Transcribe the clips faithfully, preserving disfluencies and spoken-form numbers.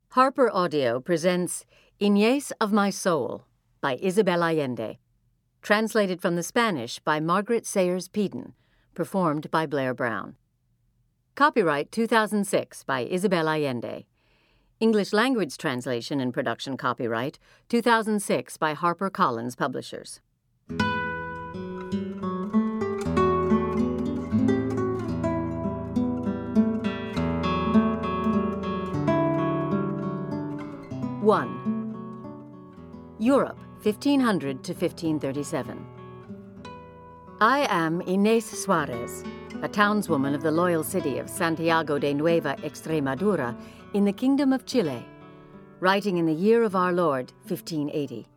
Harper Audio presents Inés of My Soul by Isabel Allende, translated from the Spanish by Margaret Sayers Peden, performed by Blair Brown. Copyright two thousand six by Isabel Allende. English language translation and production copyright two thousand six by HarperCollins Publishers. one. Europe, fifteen hundred to fifteen thirty-seven. I am Inés Suarez, a townswoman of the loyal city of Santiago de Nueva Extremadura in the Kingdom of Chile, writing in the year of our Lord, fifteen eighty.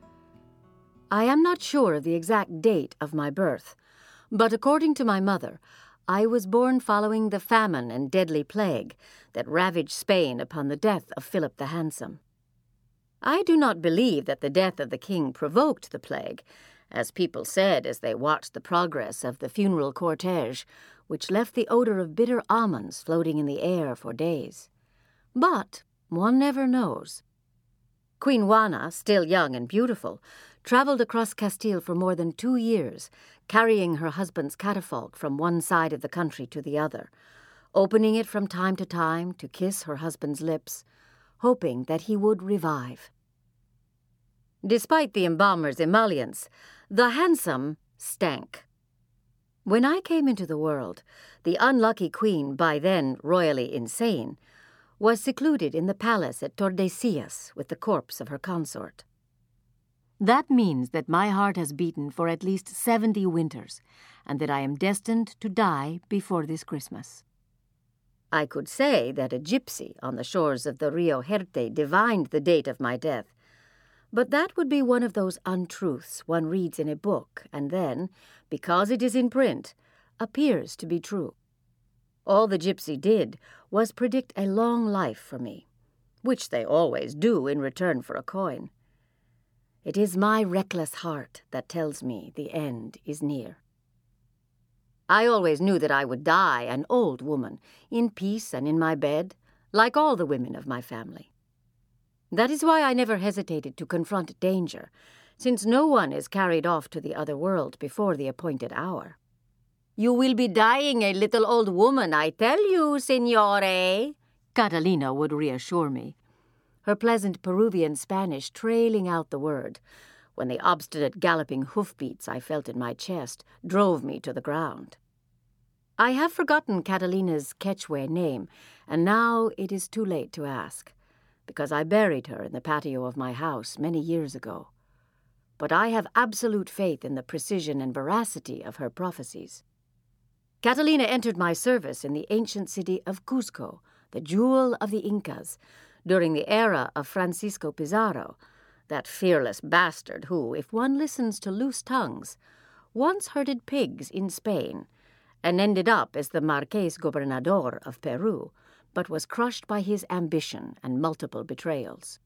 I am not sure of the exact date of my birth, but according to my mother, I was born following the famine and deadly plague that ravaged Spain upon the death of Philip the Handsome. I do not believe that the death of the king provoked the plague, as people said as they watched the progress of the funeral cortege, which left the odor of bitter almonds floating in the air for days. But one never knows. Queen Juana, still young and beautiful, traveled across Castile for more than two years, carrying her husband's catafalque from one side of the country to the other, opening it from time to time to kiss her husband's lips, hoping that he would revive. Despite the embalmer's emollients, the handsome stank. When I came into the world, the unlucky queen, by then royally insane, was secluded in the palace at Tordesillas with the corpse of her consort. That means that my heart has beaten for at least seventy winters, and that I am destined to die before this Christmas. I could say that a gypsy on the shores of the Rio Jerte divined the date of my death, but that would be one of those untruths one reads in a book and then, because it is in print, appears to be true. All the gypsy did was predict a long life for me, which they always do in return for a coin. It is my reckless heart that tells me the end is near. I always knew that I would die an old woman, in peace and in my bed, like all the women of my family. That is why I never hesitated to confront danger, since no one is carried off to the other world before the appointed hour. "You will be dying a little old woman, I tell you, signore," Catalina would reassure me, her pleasant Peruvian Spanish trailing out the word, when the obstinate galloping hoofbeats I felt in my chest drove me to the ground. I have forgotten Catalina's Quechua name, and now it is too late to ask, because I buried her in the patio of my house many years ago. But I have absolute faith in the precision and veracity of her prophecies. Catalina entered my service in the ancient city of Cusco, the jewel of the Incas, during the era of Francisco Pizarro, that fearless bastard who, if one listens to loose tongues, once herded pigs in Spain and ended up as the Marqués Gobernador of Peru, but was crushed by his ambition and multiple betrayals.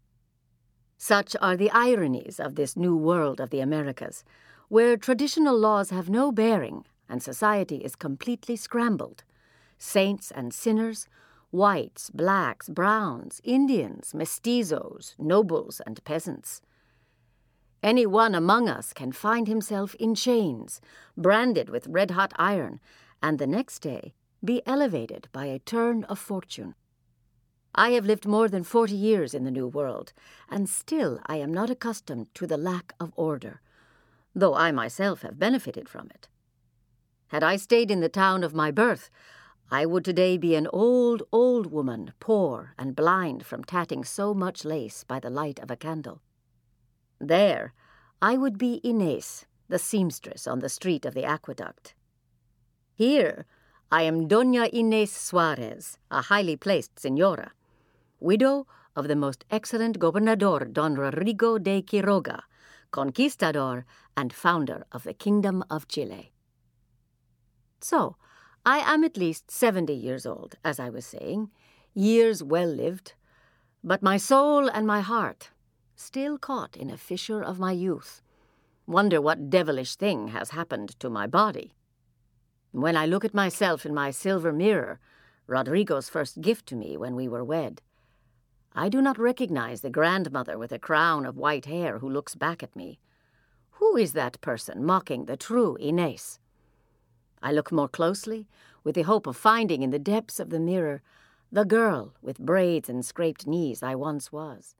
Such are the ironies of this new world of the Americas, where traditional laws have no bearing and society is completely scrambled. Saints and sinners, whites, blacks, browns, Indians, mestizos, nobles, and peasants. Any one among us can find himself in chains, branded with red-hot iron, and the next day be elevated by a turn of fortune. I have lived more than forty years in the New World, and still I am not accustomed to the lack of order, though I myself have benefited from it. Had I stayed in the town of my birth, I would today be an old, old woman, poor and blind from tatting so much lace by the light of a candle. There, I would be Inés, the seamstress on the street of the aqueduct. Here, I am Doña Inés Suarez, a highly placed señora, widow of the most excellent Gobernador Don Rodrigo de Quiroga, conquistador and founder of the Kingdom of Chile. So, I am at least seventy years old, as I was saying, years well lived, but my soul and my heart still caught in a fissure of my youth. Wonder what devilish thing has happened to my body. When I look at myself in my silver mirror, Rodrigo's first gift to me when we were wed, I do not recognize the grandmother with a crown of white hair who looks back at me. Who is that person mocking the true Inés? I look more closely, with the hope of finding in the depths of the mirror the girl with braids and scraped knees I once was.